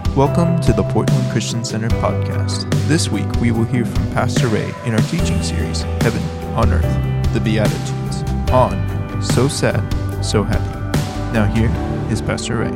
Welcome to the Portland Christian Center podcast. This week we will hear from Pastor Ray in our teaching series, Heaven on Earth, the Beatitudes, on So Sad, So Happy. Now here is Pastor Ray.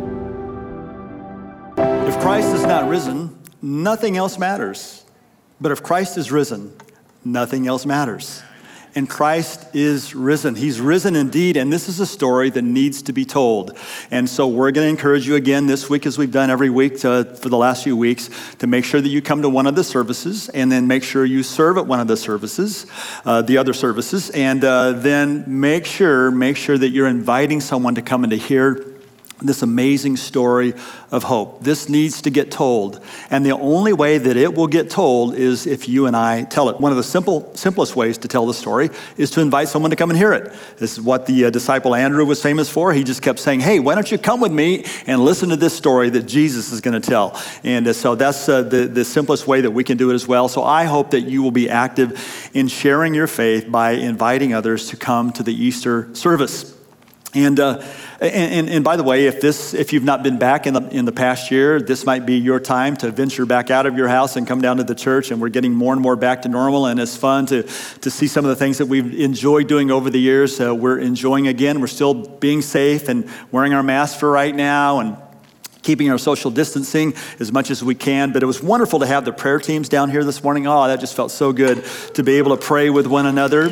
If Christ is not risen, nothing else matters. But if Christ is risen, nothing else matters. And Christ is risen. He's risen indeed, and this is a story that needs to be told. And so we're going to encourage you again this week, as we've done every week for the last few weeks, to make sure that you come to one of the services, and then make sure you serve at one of the services, the other services, and then make sure that you're inviting someone to come and to hear this amazing story of hope. This needs to get told. And the only way that it will get told is if you and I tell it. One of the simplest ways to tell the story is to invite someone to come and hear it. This is what the disciple Andrew was famous for. He just kept saying, hey, why don't you come with me and listen to this story that Jesus is going to tell? And so that's the simplest way that we can do it as well. So I hope that you will be active in sharing your faith by inviting others to come to the Easter service. And by the way, if you've not been back in the past year, this might be your time to venture back out of your house and come down to the church. And we're getting more and more back to normal, and it's fun to see some of the things that we've enjoyed doing over the years. We're enjoying again. We're still being safe and wearing our masks for right now, and keeping our social distancing as much as we can. But it was wonderful to have the prayer teams down here this morning. Oh, that just felt so good to be able to pray with one another.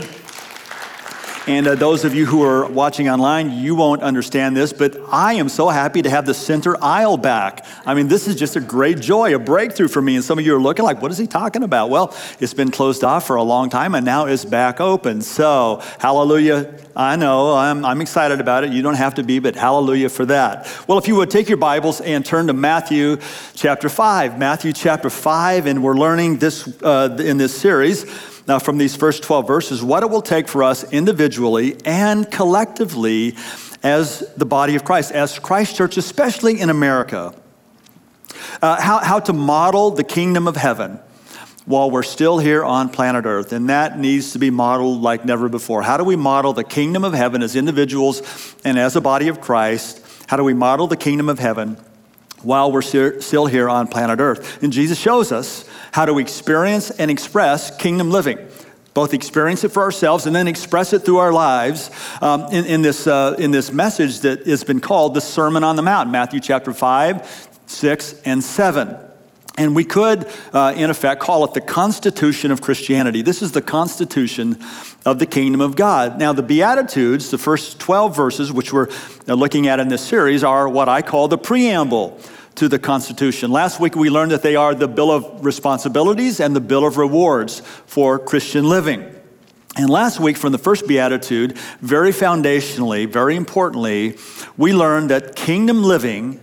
And those of you who are watching online, you won't understand this, but I am so happy to have the center aisle back. I mean, this is just a great joy, a breakthrough for me. And some of you are looking like, what is he talking about? Well, it's been closed off for a long time, and now it's back open. So, hallelujah. I know, I'm excited about it. You don't have to be, but hallelujah for that. Well, if you would take your Bibles and turn to Matthew chapter 5. Matthew chapter 5, and we're learning this in this series. Now, from these first 12 verses, what it will take for us individually and collectively as the body of Christ, as Christ Church, especially in America, how to model the kingdom of heaven while we're still here on planet Earth. And that needs to be modeled like never before. How do we model the kingdom of heaven as individuals and as a body of Christ? How do we model the kingdom of heaven while we're still here on planet Earth? And Jesus shows us how to experience and express kingdom living. Both experience it for ourselves and then express it through our lives in this message that has been called the Sermon on the Mount, Matthew chapter 5, 6, and 7. And we could, in effect, call it the Constitution of Christianity. This is the Constitution of the Kingdom of God. Now, the Beatitudes, the first 12 verses, which we're looking at in this series, are what I call the preamble to the Constitution. Last week, we learned that they are the Bill of Responsibilities and the Bill of Rewards for Christian living. And last week, from the first Beatitude, very foundationally, very importantly, we learned that kingdom living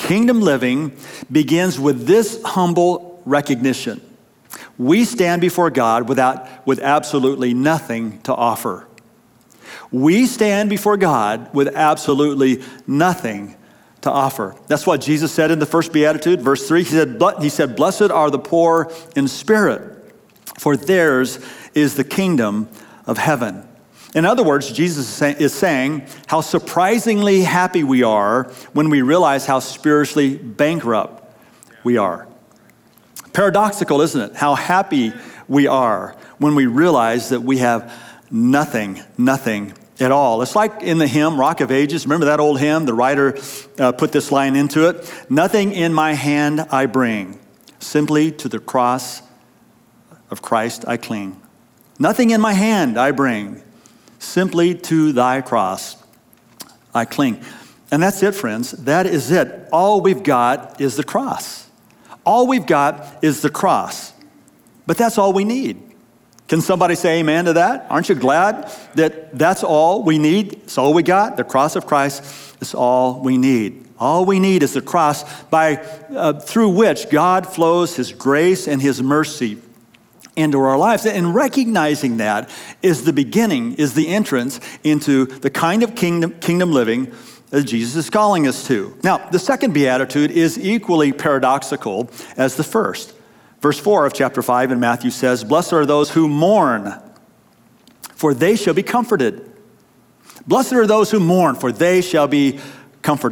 begins with this humble recognition. We stand before God with absolutely nothing to offer. We stand before God with absolutely nothing to offer. That's what Jesus said in the first Beatitude, verse 3. He said, "Blessed are the poor in spirit, for theirs is the kingdom of heaven." In other words, Jesus is saying how surprisingly happy we are when we realize how spiritually bankrupt we are. Paradoxical, isn't it? How happy we are when we realize that we have nothing at all. It's like in the hymn, Rock of Ages. Remember that old hymn? The writer put this line into it. "Nothing in my hand I bring, simply to the cross of Christ I cling. Nothing in my hand I bring, simply to thy cross I cling." And that's it, friends. That is it. All we've got is the cross. All we've got is the cross. But that's all we need. Can somebody say amen to that? Aren't you glad that that's all we need? It's all we got. The cross of Christ is all we need. All we need is the cross through which God flows his grace and his mercy into our lives. And recognizing that is the beginning, is the entrance into the kind of kingdom living that Jesus is calling us to. Now, the second beatitude is equally paradoxical as the first. Verse 4 of chapter 5 in Matthew says, "Blessed are those who mourn, for they shall be comforted." Blessed are those who mourn, for they shall be comforted.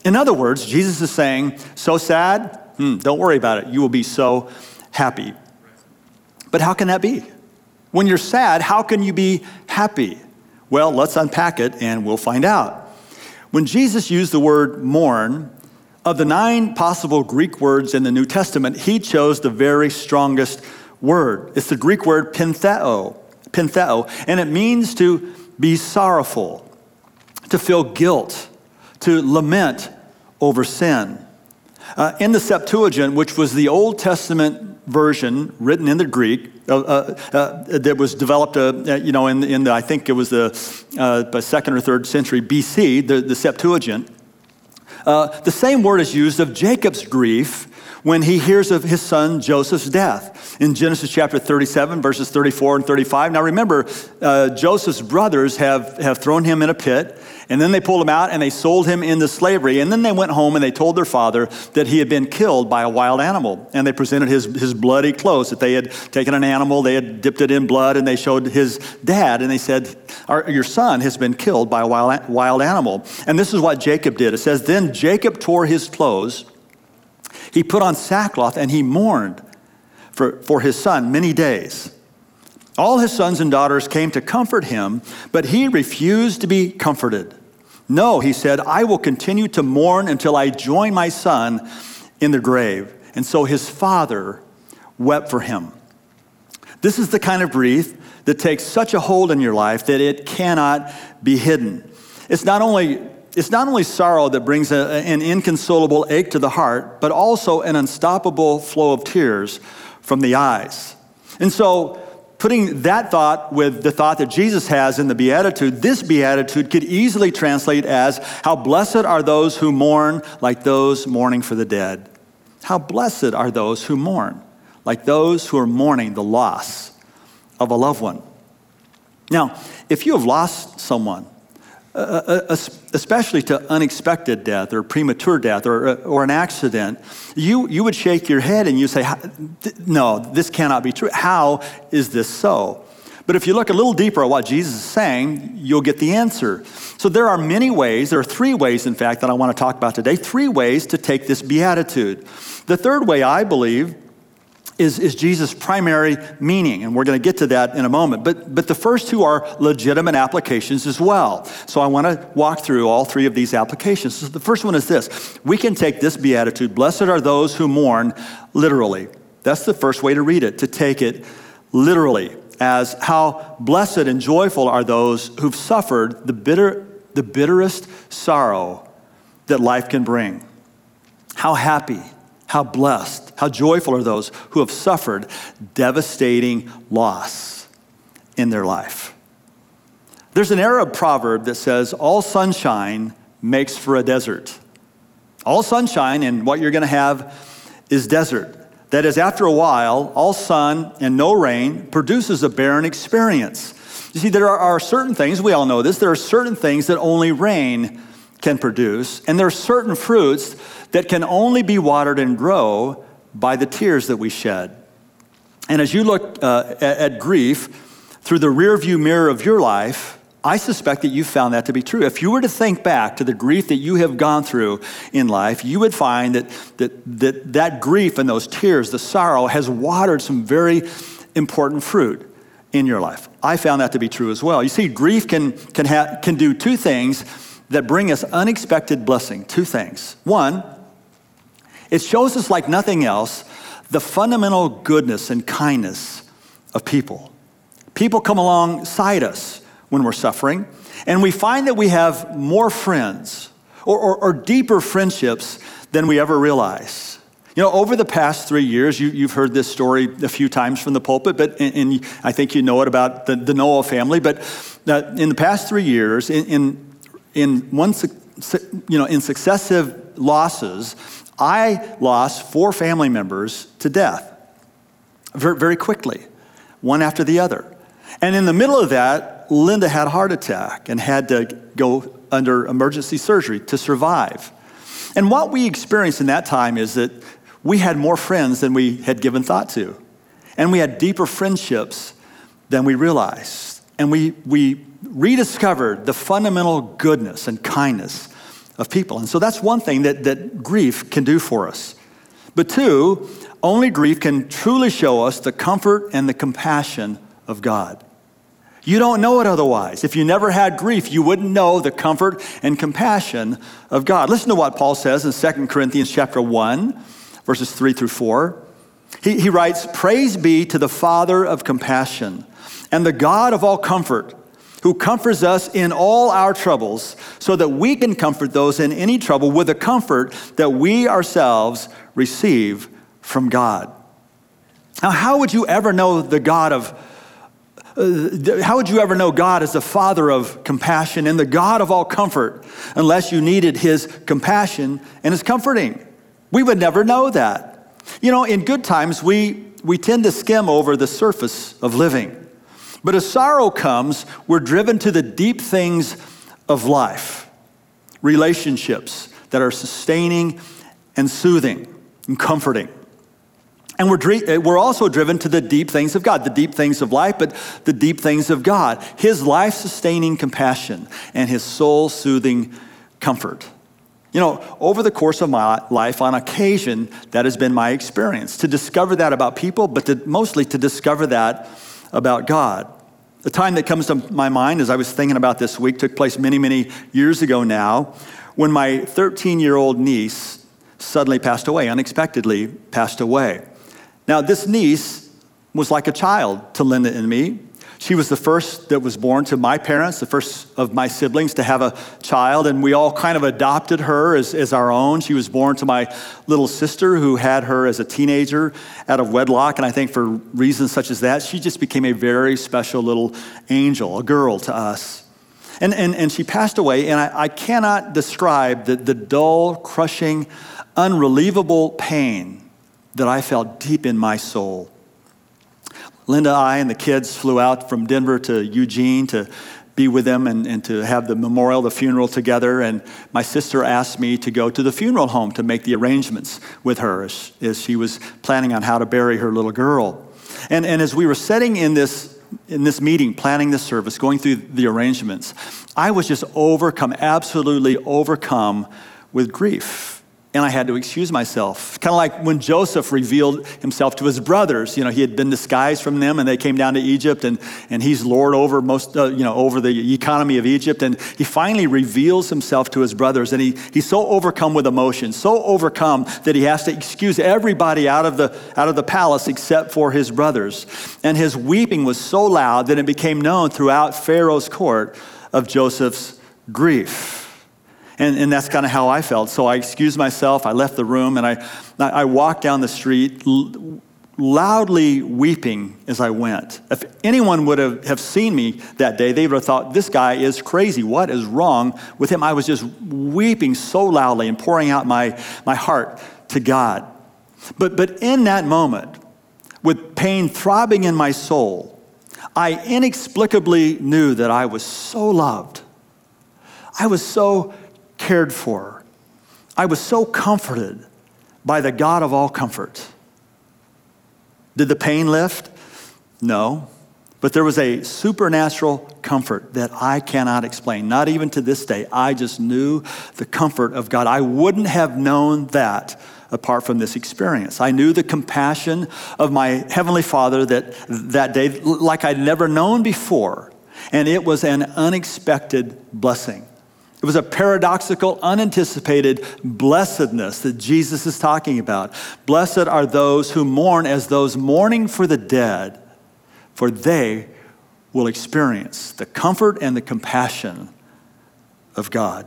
In other words, Jesus is saying, so sad? Don't worry about it. You will be so happy. But how can that be? When you're sad, how can you be happy? Well, let's unpack it and we'll find out. When Jesus used the word mourn, of the 9 possible Greek words in the New Testament, he chose the very strongest word. It's the Greek word pentheo, and it means to be sorrowful, to feel guilt, to lament over sin. In the Septuagint, which was the Old Testament version written in the Greek, that was developed, in the, I think it was the 2nd or 3rd century BC, the Septuagint. The same word is used of Jacob's grief when he hears of his son Joseph's death. In Genesis chapter 37, verses 34 and 35. Now remember, Joseph's brothers have thrown him in a pit, and then they pulled him out and they sold him into slavery. And then they went home and they told their father that he had been killed by a wild animal. And they presented his bloody clothes, that they had taken an animal, they had dipped it in blood, and they showed his dad, and they said, your son has been killed by a wild animal. And this is what Jacob did. It says, then Jacob tore his clothes, he put on sackcloth, and he mourned for his son many days. All his sons and daughters came to comfort him, but he refused to be comforted. No, he said, I will continue to mourn until I join my son in the grave. And so his father wept for him. This is the kind of grief that takes such a hold in your life that it cannot be hidden. It's not only sorrow that brings an inconsolable ache to the heart, but also an unstoppable flow of tears from the eyes. And so, putting that thought with the thought that Jesus has in the Beatitude, this Beatitude could easily translate as, how blessed are those who mourn like those mourning for the dead. How blessed are those who mourn like those who are mourning the loss of a loved one. Now, if you have lost someone, especially to unexpected death or premature death or an accident, you would shake your head and you say, no, this cannot be true. How is this so? But if you look a little deeper at what Jesus is saying, you'll get the answer. So there are 3 ways, in fact, that I want to talk about today, 3 ways to take this beatitude. The third way, I believe, is Jesus' primary meaning, and we're going to get to that in a moment. But the first 2 are legitimate applications as well. So I want to walk through all 3 of these applications. So the first one is this. We can take this beatitude, blessed are those who mourn, literally. That's the first way to read it, to take it literally, as how blessed and joyful are those who've suffered the bitterest sorrow that life can bring. How happy, how blessed, how joyful are those who have suffered devastating loss in their life. There's an Arab proverb that says, all sunshine makes for a desert. All sunshine, and what you're going to have is desert. That is, after a while, all sun and no rain produces a barren experience. You see, there are certain things, we all know this, there are certain things that only rain can produce, and there are certain fruits that can only be watered and grow by the tears that we shed. And as you look at grief through the rearview mirror of your life, I suspect that you found that to be true. If you were to think back to the grief that you have gone through in life, you would find that grief and those tears, the sorrow, has watered some very important fruit in your life. I found that to be true as well. You see, grief can do 2 things that bring us unexpected blessing. 2 things. One, it shows us like nothing else the fundamental goodness and kindness of people. People come alongside us when we're suffering, and we find that we have more friends or deeper friendships than we ever realize. You know, over the past 3 years, you've heard this story a few times from the pulpit, but and I think you know it about the Noah family. But in the past 3 years, in successive losses, I lost 4 family members to death very, very quickly, one after the other. And in the middle of that, Linda had a heart attack and had to go under emergency surgery to survive. And what we experienced in that time is that we had more friends than we had given thought to. And we had deeper friendships than we realized. And we rediscovered the fundamental goodness and kindness of people. And so that's one thing that grief can do for us. But two, only grief can truly show us the comfort and the compassion of God. You don't know it otherwise. If you never had grief, you wouldn't know the comfort and compassion of God. Listen to what Paul says in 2 Corinthians chapter 1, verses 3 through 4. He writes, "Praise be to the Father of compassion and the God of all comfort, who comforts us in all our troubles, so that we can comfort those in any trouble with the comfort that we ourselves receive from God." Now, how would you ever know God as the Father of compassion and the God of all comfort unless you needed his compassion and his comforting? We would never know that. You know, in good times, we tend to skim over the surface of living. But as sorrow comes, we're driven to the deep things of life, relationships that are sustaining and soothing and comforting. And we're also driven to the deep things of God, the deep things of life, but the deep things of God, his life-sustaining compassion and his soul-soothing comfort. You know, over the course of my life, on occasion, that has been my experience, to discover that about people, but mostly to discover that about God. The time that comes to my mind as I was thinking about this week took place many, many years ago now, when my 13-year-old niece suddenly passed away, unexpectedly passed away. Now, this niece was like a child to Linda and me. She was the first that was born to my parents, the first of my siblings to have a child, and we all kind of adopted her as our own. She was born to my little sister, who had her as a teenager out of wedlock, and I think for reasons such as that, she just became a very special little angel, a girl to us. And she passed away, and I cannot describe the dull, crushing, unrelievable pain that I felt deep in my soul. Linda, I, and the kids flew out from Denver to Eugene to be with them and to have the memorial, the funeral together. And my sister asked me to go to the funeral home to make the arrangements with her as she was planning on how to bury her little girl. And as we were sitting in this meeting, planning the service, going through the arrangements, I was just absolutely overcome with grief. And I had to excuse myself. Kind of like when Joseph revealed himself to his brothers. You know, he had been disguised from them, and they came down to Egypt, and he's lord over over the economy of Egypt. And he finally reveals himself to his brothers, and he's so overcome with emotion, so overcome that he has to excuse everybody out of the palace except for his brothers. And his weeping was so loud that it became known throughout Pharaoh's court of Joseph's grief. And that's kind of how I felt. So I excused myself, I left the room, and I walked down the street loudly weeping as I went. If anyone would have seen me that day, they would have thought, this guy is crazy. What is wrong with him? I was just weeping so loudly and pouring out my heart to God. But in that moment, with pain throbbing in my soul, I inexplicably knew that I was so loved. I was so cared for. I was so comforted by the God of all comfort. Did the pain lift? No. But there was a supernatural comfort that I cannot explain. Not even to this day. I just knew the comfort of God. I wouldn't have known that apart from this experience. I knew the compassion of my Heavenly Father that day like I'd never known before. And it was an unexpected blessing. It was a paradoxical, unanticipated blessedness that Jesus is talking about. Blessed are those who mourn as those mourning for the dead, for they will experience the comfort and the compassion of God.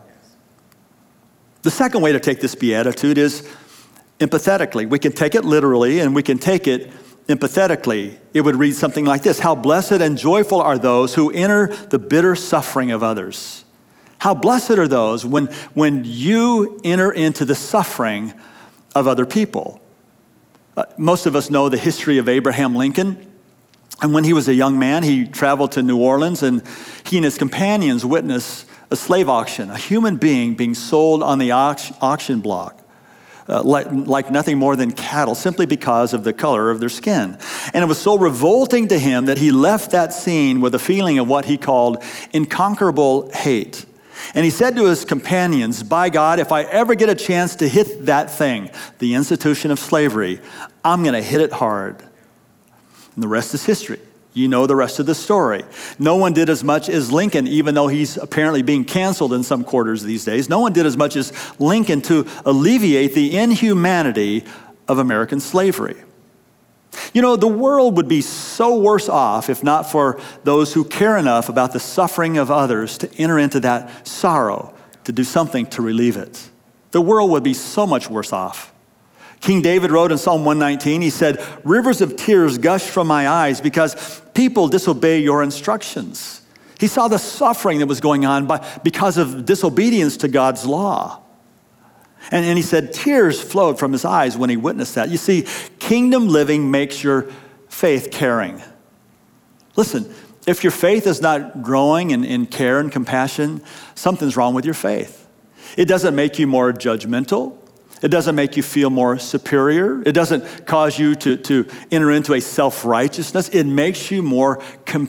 The second way to take this beatitude is empathetically. We can take it literally and we can take it empathetically. It would read something like this: how blessed and joyful are those who enter the bitter suffering of others. How blessed are those when you enter into the suffering of other people. Most of us know the history of Abraham Lincoln. And when he was a young man, he traveled to New Orleans, and he and his companions witnessed a slave auction, a human being being sold on the auction block, like nothing more than cattle, simply because of the color of their skin. And it was so revolting to him that he left that scene with a feeling of what he called unconquerable hate. And he said to his companions, by God, if I ever get a chance to hit that thing, the institution of slavery, I'm going to hit it hard. And the rest is history. You know the rest of the story. No one did as much as Lincoln, even though he's apparently being canceled in some quarters these days. No one did as much as Lincoln to alleviate the inhumanity of American slavery. You know, the world would be so worse off if not for those who care enough about the suffering of others to enter into that sorrow, to do something to relieve it. The world would be so much worse off. King David wrote in Psalm 119, he said, rivers of tears gush from my eyes because people disobey your instructions. He saw the suffering that was going on because of disobedience to God's law. And he said tears flowed from his eyes when he witnessed that. You see, kingdom living makes your faith caring. Listen, if your faith is not growing in care and compassion, something's wrong with your faith. It doesn't make you more judgmental. It doesn't make you feel more superior. It doesn't cause you to enter into a self-righteousness. It makes you more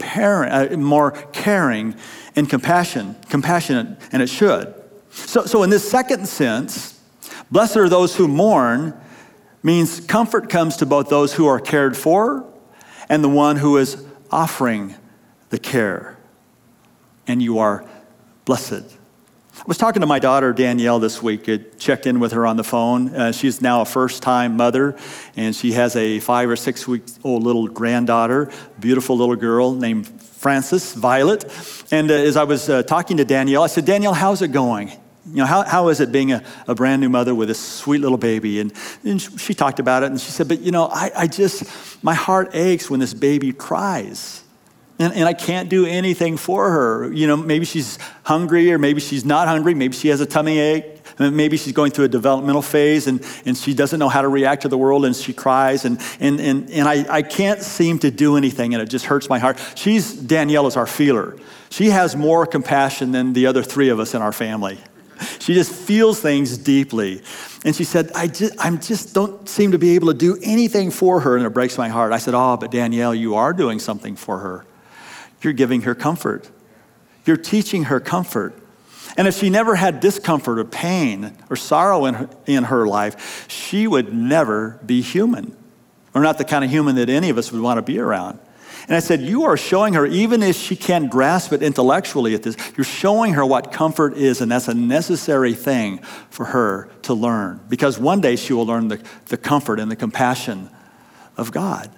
caring and compassionate, and it should. So in this second sense, blessed are those who mourn means comfort comes to both those who are cared for and the one who is offering the care. And you are blessed. I was talking to my daughter, Danielle, this week. I checked in with her on the phone. She's now a first-time mother, and she has a 5 or 6 weeks old little granddaughter, beautiful little girl named Frances, Violet. And as I was talking to Danielle, I said, Danielle, how's it going? You know, how is it being a brand new mother with this sweet little baby? And she talked about it, and she said, but you know, my heart aches when this baby cries. And I can't do anything for her. You know, maybe she's hungry, or maybe she's not hungry. Maybe she has a tummy ache. Maybe she's going through a developmental phase, and she doesn't know how to react to the world, and she cries. And I can't seem to do anything, and it just hurts my heart. Danielle is our feeler. She has more compassion than the other 3 of us in our family. She just feels things deeply. And she said, I just don't seem to be able to do anything for her, and it breaks my heart. I said, but Danielle, you are doing something for her. You're giving her comfort. You're teaching her comfort. And if she never had discomfort or pain or sorrow in her life, she would never be human, or not the kind of human that any of us would want to be around. And I said, you are showing her, even if she can't grasp it intellectually at this, you're showing her what comfort is, and that's a necessary thing for her to learn, because one day she will learn the comfort and the compassion of God.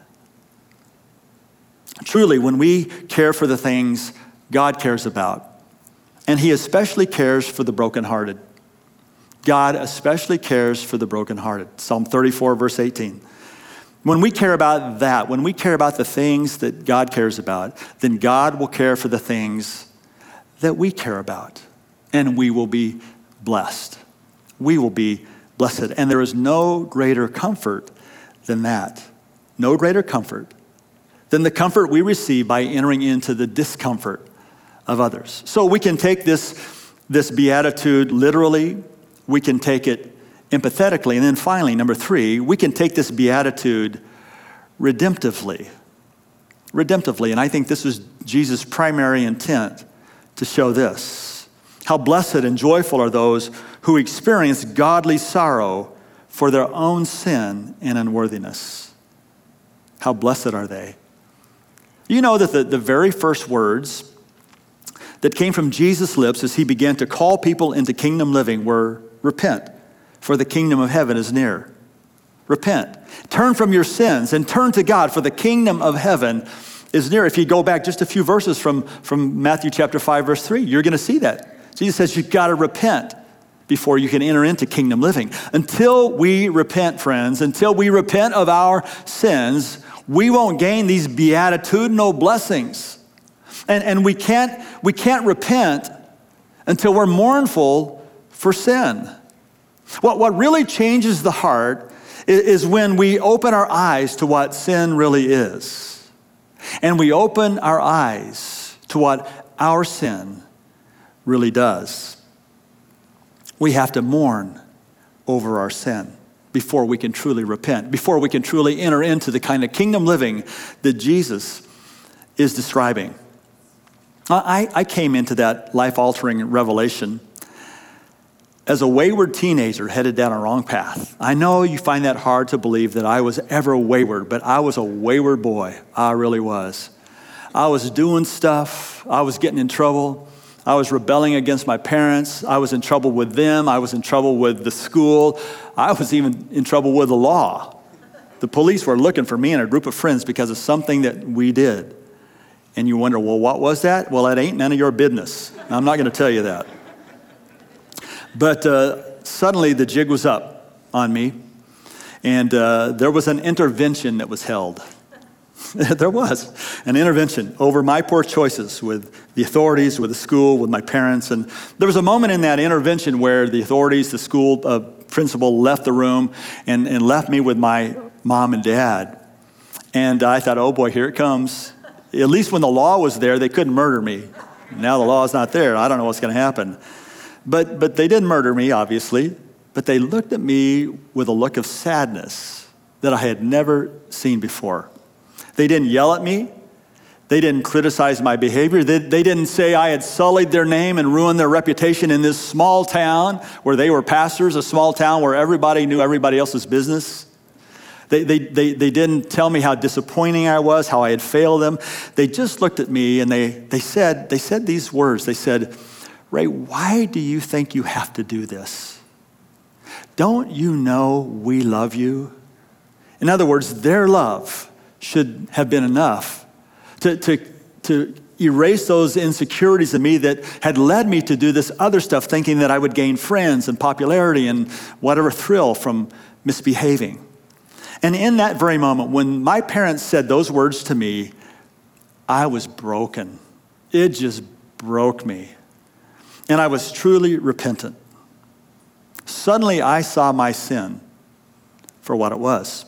Truly, when we care for the things God cares about, and he especially cares for the brokenhearted. God especially cares for the brokenhearted. Psalm 34, verse 18. When we care about that, when we care about the things that God cares about, then God will care for the things that we care about, and we will be blessed. We will be blessed. And there is no greater comfort than that. No greater comfort than the comfort we receive by entering into the discomfort of others. So we can take this beatitude literally, we can take it empathetically, and then finally, number 3, we can take this beatitude redemptively. Redemptively, and I think this was Jesus' primary intent to show this. How blessed and joyful are those who experience godly sorrow for their own sin and unworthiness. How blessed are they? You know that the very first words that came from Jesus' lips as he began to call people into kingdom living were, repent, for the kingdom of heaven is near. Repent. Turn from your sins and turn to God, for the kingdom of heaven is near. If you go back just a few verses from Matthew chapter 5, verse 3, you're going to see that. Jesus says you've got to repent before you can enter into kingdom living. Until we repent, friends, until we repent of our sins, we won't gain these beatitudinal blessings. And we can't repent until we're mournful for sin. What really changes the heart is when we open our eyes to what sin really is. And we open our eyes to what our sin really does. We have to mourn over our sin before we can truly repent, before we can truly enter into the kind of kingdom living that Jesus is describing. I came into that life-altering revelation as a wayward teenager headed down a wrong path. I know you find that hard to believe that I was ever wayward, but I was a wayward boy. I really was. I was doing stuff. I was getting in trouble. I was rebelling against my parents. I was in trouble with them. I was in trouble with the school. I was even in trouble with the law. The police were looking for me and a group of friends because of something that we did. And you wonder, well, what was that? Well, it ain't none of your business. I'm not going to tell you that. But suddenly the jig was up on me, and there was an intervention that was held. There was an intervention over my poor choices with the authorities, with the school, with my parents. And there was a moment in that intervention where the authorities, the school principal left the room and left me with my mom and dad. And I thought, oh boy, here it comes. At least when the law was there, they couldn't murder me. Now the law is not there. I don't know what's going to happen. But they didn't murder me, obviously. But they looked at me with a look of sadness that I had never seen before. They didn't yell at me. They didn't criticize my behavior. They didn't say I had sullied their name and ruined their reputation in this small town where they were pastors, a small town where everybody knew everybody else's business. They didn't tell me how disappointing I was, how I had failed them. They just looked at me and they said these words. They said, Ray, why do you think you have to do this? Don't you know we love you? In other words, their love should have been enough to erase those insecurities in me that had led me to do this other stuff, thinking that I would gain friends and popularity and whatever thrill from misbehaving. And in that very moment, when my parents said those words to me, I was broken. It just broke me. And I was truly repentant. Suddenly, I saw my sin for what it was.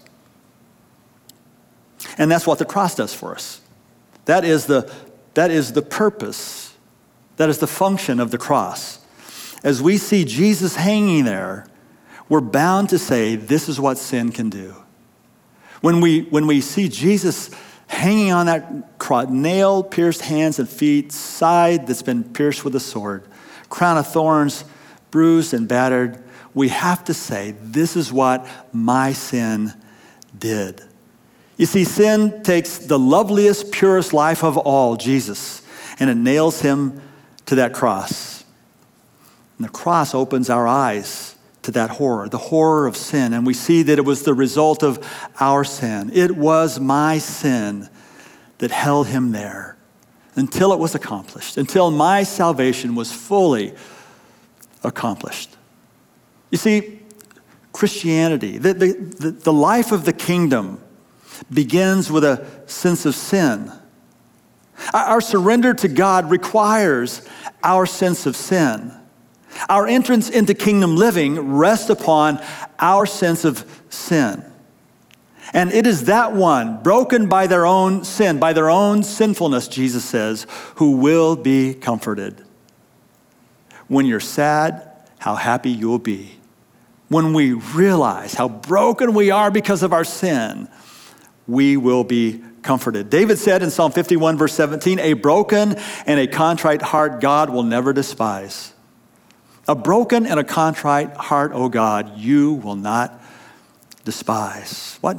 And that's what the cross does for us. That is the purpose. That is the function of the cross. As we see Jesus hanging there, we're bound to say, this is what sin can do. When we see Jesus hanging on that cross, nail-pierced hands and feet, side that's been pierced with a sword, crown of thorns, bruised and battered, we have to say, this is what my sin did. You see, sin takes the loveliest, purest life of all, Jesus, and it nails him to that cross. And the cross opens our eyes to that horror, the horror of sin, and we see that it was the result of our sin. It was my sin that held him there until it was accomplished, until my salvation was fully accomplished. You see, Christianity, the life of the kingdom begins with a sense of sin. Our surrender to God requires our sense of sin. Our entrance into kingdom living rests upon our sense of sin. And it is that one, broken by their own sin, by their own sinfulness, Jesus says, who will be comforted. When you're sad, how happy you'll be. When we realize how broken we are because of our sin, we will be comforted. David said in Psalm 51, verse 17, a broken and a contrite heart God will never despise. A broken and a contrite heart, O God, you will not despise. What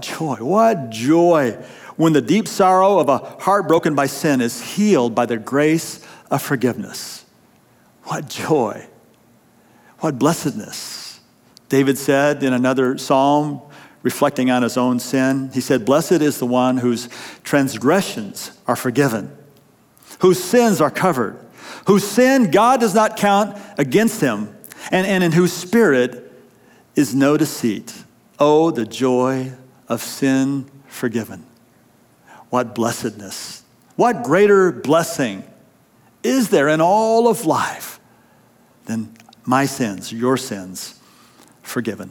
joy when the deep sorrow of a heart broken by sin is healed by the grace of forgiveness. What joy, what blessedness. David said in another psalm, reflecting on his own sin, he said, blessed is the one whose transgressions are forgiven, whose sins are covered, whose sin God does not count against him, and in whose spirit is no deceit. Oh, the joy of sin forgiven. What blessedness. What greater blessing is there in all of life than my sins, your sins, forgiven?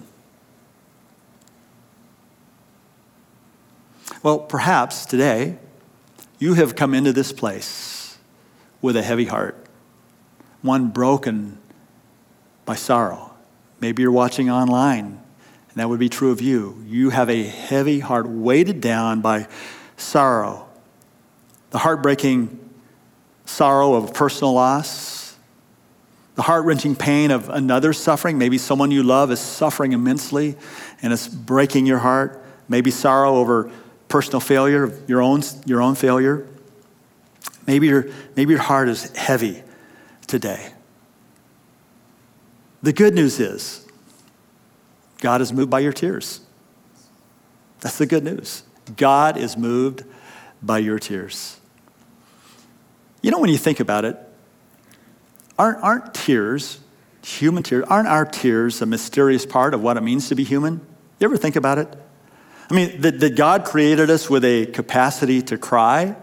Well, perhaps today you have come into this place with a heavy heart, one broken by sorrow. Maybe you're watching online, and that would be true of you. You have a heavy heart weighted down by sorrow, the heartbreaking sorrow of personal loss, the heart-wrenching pain of another suffering. Maybe someone you love is suffering immensely and it's breaking your heart. Maybe sorrow over personal failure, your own failure. Maybe your heart is heavy today. The good news is God is moved by your tears. That's the good news. God is moved by your tears. You know, when you think about it, aren't tears, human tears, aren't our tears a mysterious part of what it means to be human? You ever think about it? I mean, that God created us with a capacity to cry,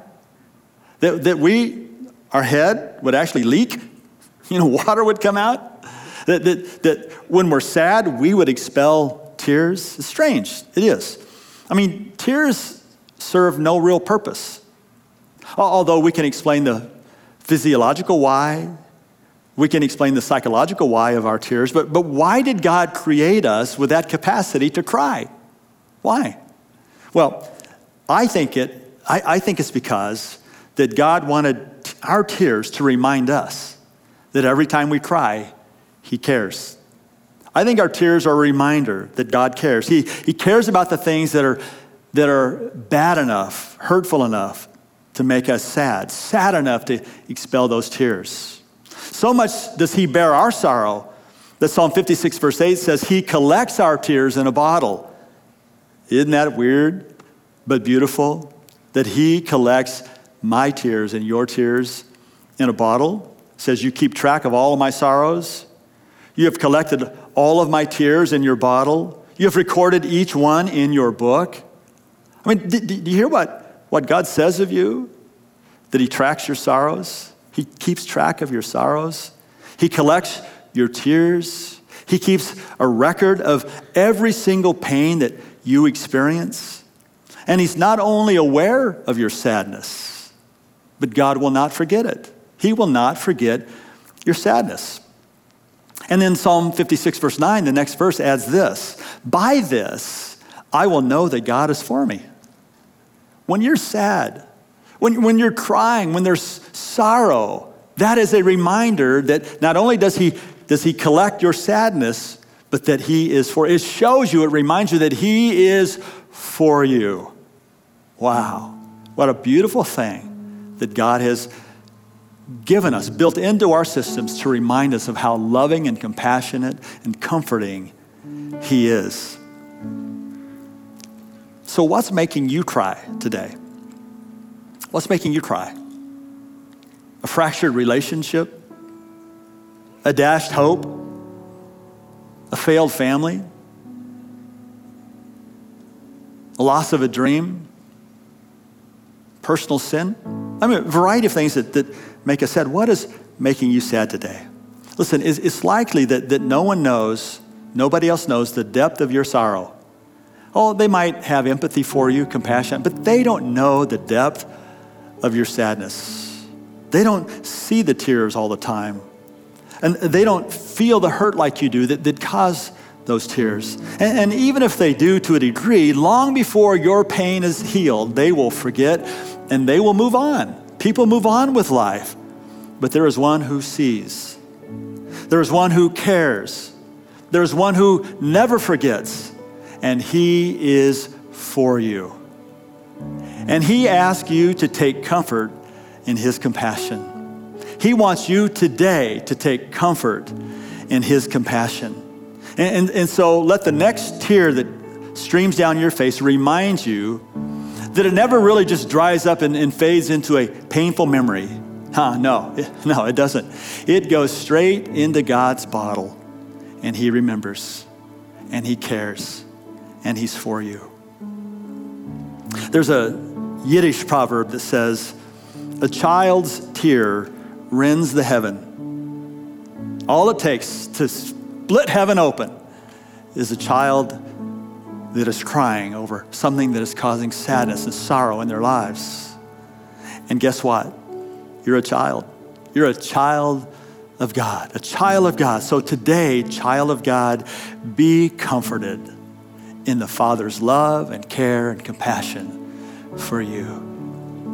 that our head would actually leak, water would come out, that when we're sad, we would expel tears. It's strange, it is. I mean, tears serve no real purpose. Although we can explain the physiological why, we can explain the psychological why of our tears, but why did God create us with that capacity to cry? Why? Well, I think it's because that God wanted our tears to remind us that every time we cry, He cares. I think our tears are a reminder that God cares. He cares about the things that are bad enough, hurtful enough to make us sad enough to expel those tears. So much does He bear our sorrow that Psalm 56 verse 8 says He collects our tears in a bottle. Isn't that weird but beautiful? That He collects my tears and your tears in a bottle. It says you keep track of all of my sorrows. You have collected all of my tears in your bottle. You have recorded each one in your book. I mean, do you hear what God says of you? That He tracks your sorrows. He keeps track of your sorrows. He collects your tears. He keeps a record of every single pain that you experience. And He's not only aware of your sadness, but God will not forget it. He will not forget your sadness. And then Psalm 56 verse 9, the next verse adds this: by this, I will know that God is for me. When you're sad, when you're crying, when there's sorrow, that is a reminder that not only does he collect your sadness, but that He is for. It shows you, it reminds you that He is for you. Wow, what a beautiful thing that God has given us, built into our systems to remind us of how loving and compassionate and comforting He is. So what's making you cry today? What's making you cry? A fractured relationship? A dashed hope? A failed family? A loss of a dream? Personal sin? I mean, a variety of things that make us sad. What is making you sad today? Listen, it's likely that no one knows, nobody else knows the depth of your sorrow. Oh, they might have empathy for you, compassion, but they don't know the depth of your sadness. They don't see the tears all the time. And they don't feel the hurt like you do that cause those tears. And even if they do to a degree, long before your pain is healed, they will forget and they will move on. People move on with life. But there is one who sees. There is one who cares. There is one who never forgets. And He is for you. And He asks you to take comfort in His compassion. He wants you today to take comfort in His compassion. And so let the next tear that streams down your face remind you that it never really just dries up and fades into a painful memory. No, it doesn't. It goes straight into God's bottle, and He remembers, and He cares, and He's for you. There's a Yiddish proverb that says, a child's tear rends the heaven. All it takes to split heaven open is a child that is crying over something that is causing sadness and sorrow in their lives. And guess what? You're a child. You're a child of God, a child of God. So today, child of God, be comforted in the Father's love and care and compassion for you.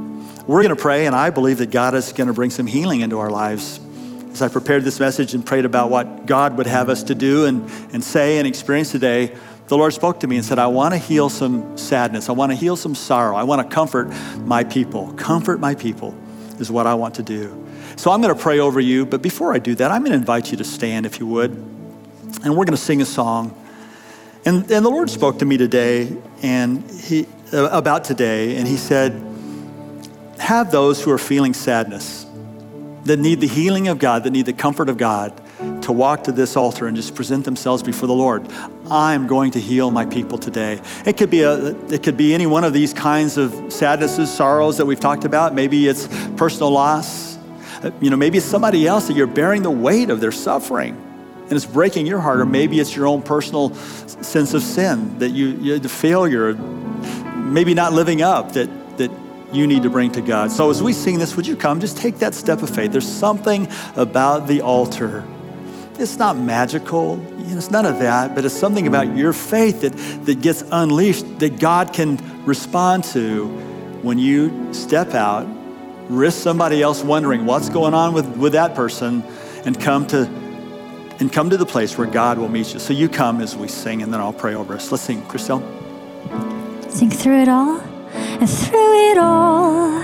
We're going to pray, and I believe that God is going to bring some healing into our lives. As I prepared this message and prayed about what God would have us to do and say and experience today, the Lord spoke to me and said, I want to heal some sadness. I want to heal some sorrow. I want to comfort my people. Comfort my people is what I want to do. So I'm going to pray over you, but before I do that, I'm going to invite you to stand if you would, and we're going to sing a song. And the Lord spoke to me today about today, and he said, have those who are feeling sadness, that need the healing of God, that need the comfort of God, to walk to this altar and just present themselves before the Lord. I'm going to heal my people today. It could be any one of these kinds of sadnesses, sorrows that we've talked about. Maybe it's personal loss. Maybe it's somebody else that you're bearing the weight of their suffering and it's breaking your heart. Or maybe it's your own personal sense of sin, that the failure, maybe not living up, that you need to bring to God. So as we sing this, would you come? Just take that step of faith. There's something about the altar. It's not magical. It's none of that, but it's something about your faith that gets unleashed, that God can respond to when you step out, risk somebody else wondering what's going on with that person, and come to the place where God will meet you. So you come as we sing, and then I'll pray over us. Let's sing, Christelle. Sing through it all, and through it all,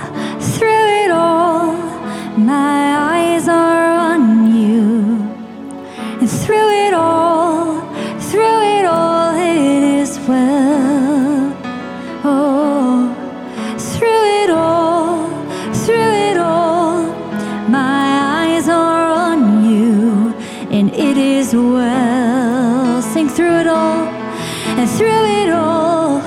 my eyes are on you. And through it all, it is well. Oh, through it all, my eyes are on you, and it is well. Sing through it all, and through it all,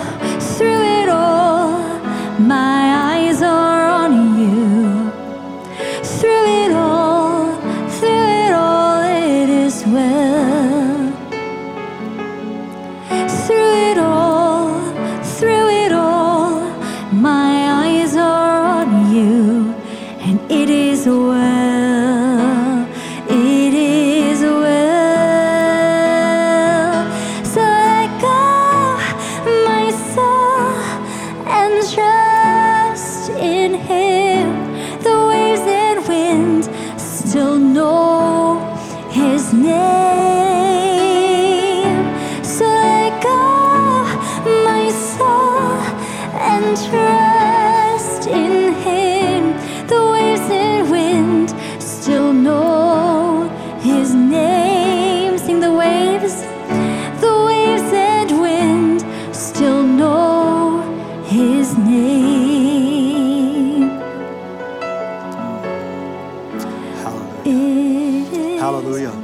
my eyes are on you. Through it all, it is well. Through it all, my eyes are on you, and it is well. It is well. So let go, my soul, and trust in Him. The waves and wind still know His name. So let go, my soul, and trust in Him. The waves and wind still know His name. Sing the waves and wind still know His name. Hallelujah. Hallelujah.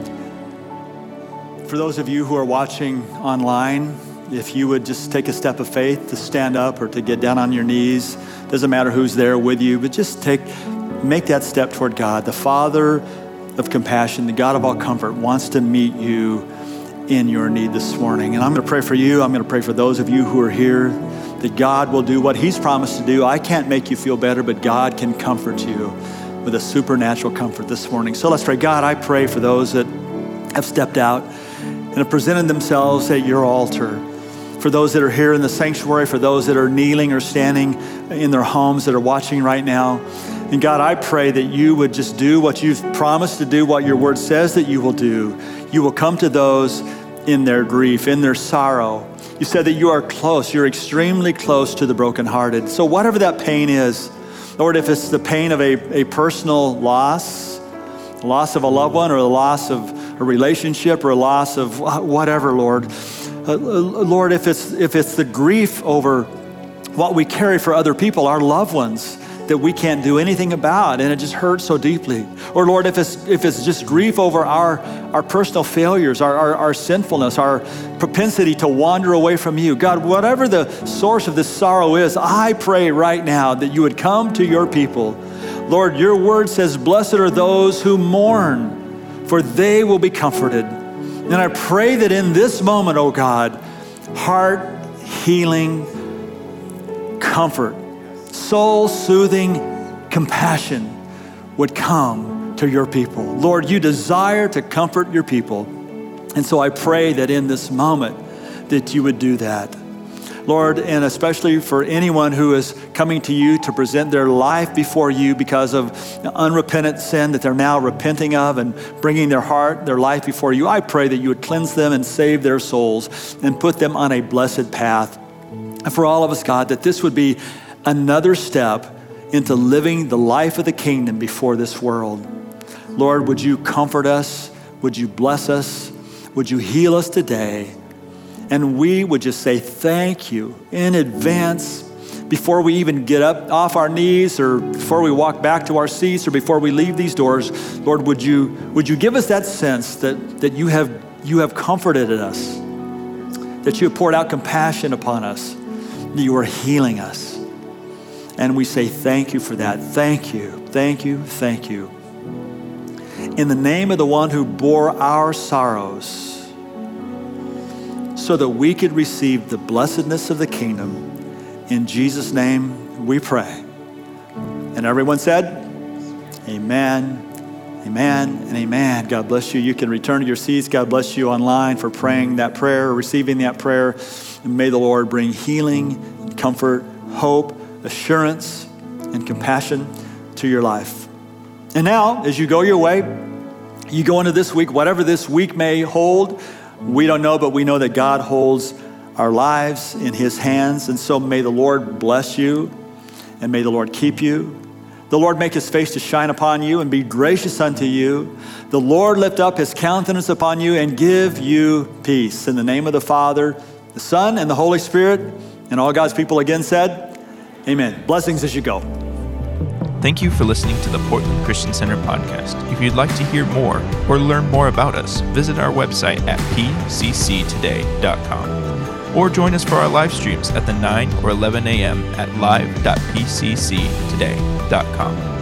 For those of you who are watching online, if you would just take a step of faith to stand up or to get down on your knees, doesn't matter who's there with you, but just make that step toward God. The Father of compassion, the God of all comfort, wants to meet you in your need this morning. And I'm going to pray for you. I'm going to pray for those of you who are here, that God will do what He's promised to do. I can't make you feel better, but God can comfort you with a supernatural comfort this morning. So let's pray. God, I pray for those that have stepped out and have presented themselves at your altar. For those that are here in the sanctuary, for those that are kneeling or standing in their homes that are watching right now. And God, I pray that you would just do what you've promised to do, what your word says that you will do. You will come to those in their grief, in their sorrow. You said that you are close. You're extremely close to the brokenhearted. So whatever that pain is, Lord, if it's the pain of a personal loss of a loved one, or the loss of a relationship, or a loss of whatever, Lord. Lord, if it's the grief over what we carry for other people, our loved ones, that we can't do anything about, and it just hurts so deeply. Or Lord, if it's just grief over our personal failures, our sinfulness, our propensity to wander away from you. God, whatever the source of this sorrow is, I pray right now that you would come to your people. Lord, your word says, blessed are those who mourn, for they will be comforted. And I pray that in this moment, oh God, heart healing comfort, soul-soothing compassion would come to your people. Lord, you desire to comfort your people. And so I pray that in this moment that you would do that. Lord, and especially for anyone who is coming to you to present their life before you because of unrepentant sin that they're now repenting of and bringing their heart, their life before you, I pray that you would cleanse them and save their souls and put them on a blessed path. And for all of us, God, that this would be another step into living the life of the kingdom before this world. Lord, would you comfort us? Would you bless us? Would you heal us today? And we would just say thank you in advance before we even get up off our knees or before we walk back to our seats or before we leave these doors. Lord, would you give us that sense that you have comforted us, that you have poured out compassion upon us, that you are healing us. And we say thank you for that. Thank you, thank you, thank you. In the name of the one who bore our sorrows so that we could receive the blessedness of the kingdom, in Jesus' name we pray. And everyone said, amen, amen, and amen. God bless you. You can return to your seats. God bless you online for praying that prayer, receiving that prayer. And may the Lord bring healing, and comfort, hope, assurance, and compassion to your life. And now, as you go your way, you go into this week, whatever this week may hold, we don't know, but we know that God holds our lives in his hands. And so may the Lord bless you, and may the Lord keep you. The Lord make his face to shine upon you and be gracious unto you. The Lord lift up his countenance upon you and give you peace. In the name of the Father, the Son, and the Holy Spirit, and all God's people again said, amen. Blessings as you go. Thank you for listening to the Portland Christian Center podcast. If you'd like to hear more or learn more about us, visit our website at pcctoday.com or join us for our live streams at the 9 or 11 a.m. at live.pcctoday.com.